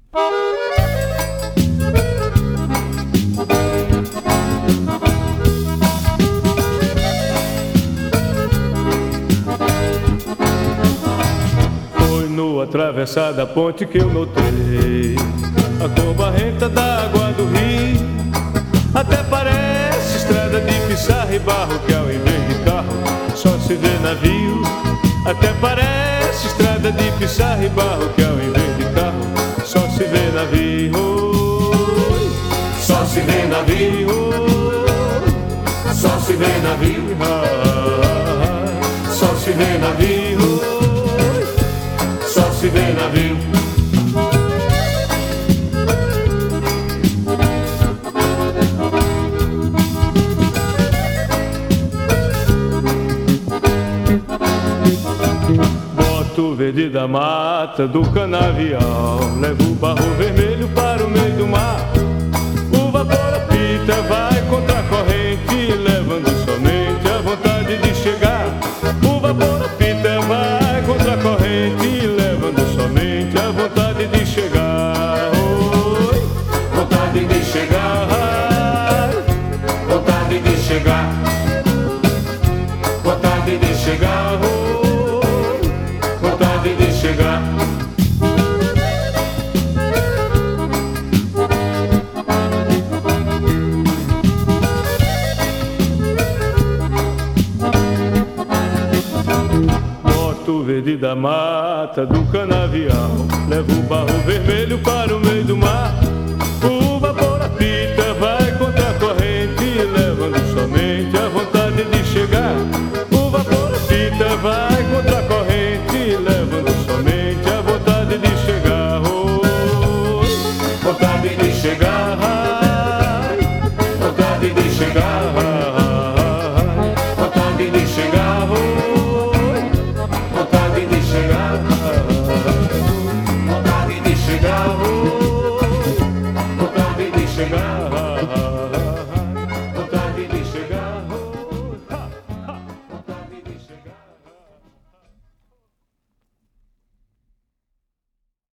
Foi no atravessar da ponte que eu notei a cor barrenta da água do rio. Até parece estrada de pissarra e barro, que ao invés de carro só se vê navio. Até parece estrada de pissarra e barro, que ao invés de carro só se vê navio. Só se vê navio. Só se vê navio. Só se vê navio. Só se vê navio. Boto verde da mata do canavial, levo o barro vermelho para o meio do mar. O vapor apita, vai contra a corrente, levando somente a vontade de chegar. O vapor apita, vai contra a corrente, levando somente a vontade de chegar. Oi, vontade de chegar, vontade de chegar, vontade de chegar, vontade de chegar. Boto verde da mata do canavial, levo o barro